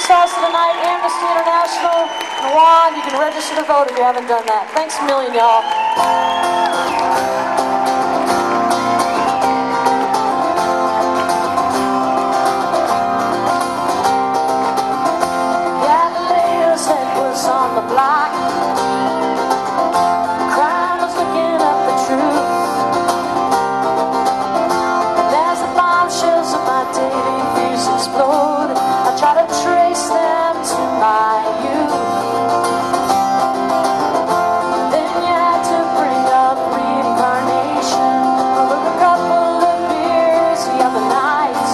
salsa tonight, Amnesty International, and Juan, you can register to vote if you haven't done that. Thanks a million, y'all. Galileo's head was on the block. Crime was looking up the truth. And as the bombshells of my daily views explode, I try to trace them to my youth. Then you had to bring up reincarnation over a couple of beers the other night.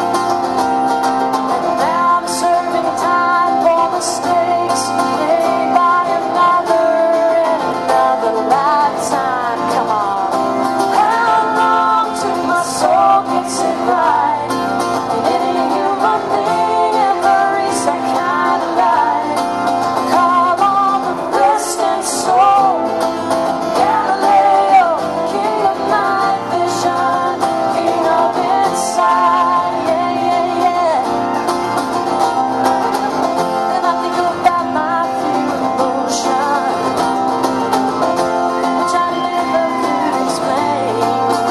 And now I'm serving time for mistakes made by another in another lifetime. Come on. How long till my soul gets it right? And any human being ever is that kind of light. Call on the rest and soul. Galileo, king of night vision, king of insight. Yeah, yeah, yeah. Then I think about my fear of motion, which I never could explain.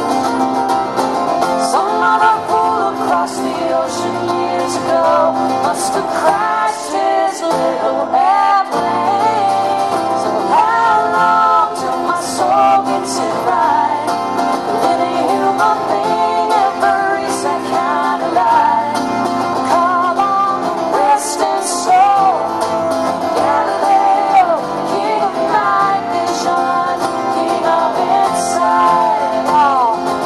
Some other fool across the ocean years ago must have crashed his little airplane. So how long till my soul gets it right? Will any human being ever reach that kind of light? Call on the rest and soul. Galileo, king of night vision, king of insight. Oh.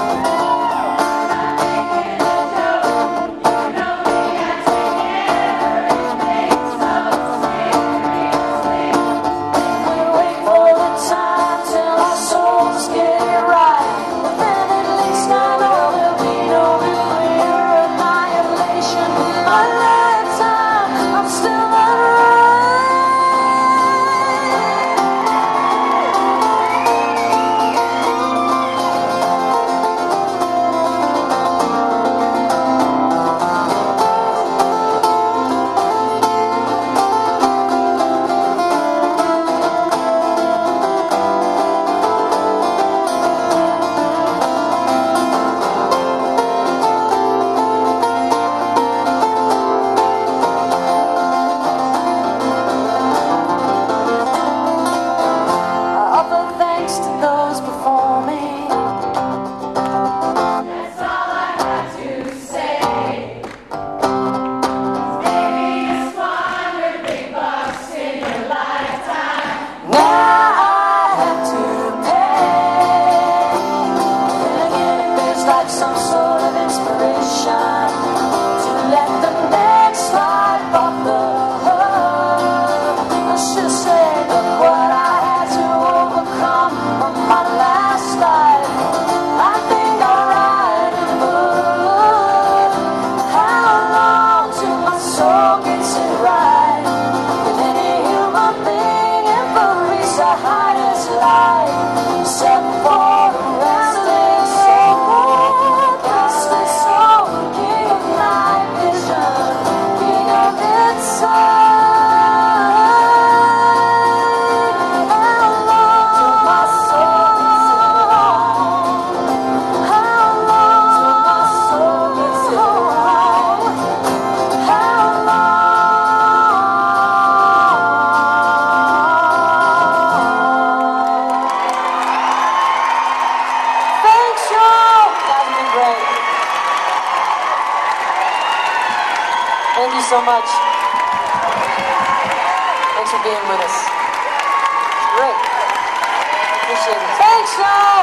We'll wait for the time till our souls get it right. But then at least I know there'll be no nuclear annihilation in my lifetime. I'm still alive. I offer thanks to those before me. That's all I have to say. Maybe you squandered big bucks in your lifetime. Now I have to pay. Then again, it feels like some sort of inspiration to let the next life off the hook. I should say, look what I had to overcome from my last life. I think I'll write a book. How long till my soul gets it right? Will any human being ever reach the highest light? Except for the restless soul, king of night vision, king of insight. How long till my soul gets it right? How long till my soul gets it right? How long? Thanks, y'all. You guys have been great. Thank you so much. Thanks for being with us. Great. Appreciate it. Thanks, y'all.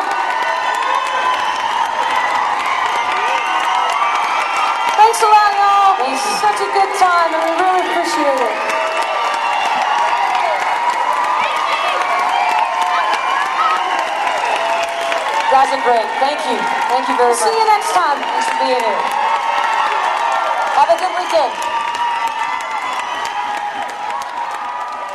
Thanks a lot, y'all. It was such a good time, and we really appreciate it. You guys are great. Thank you. Thank you very much. See you next time. Thanks for being here. Have a good weekend.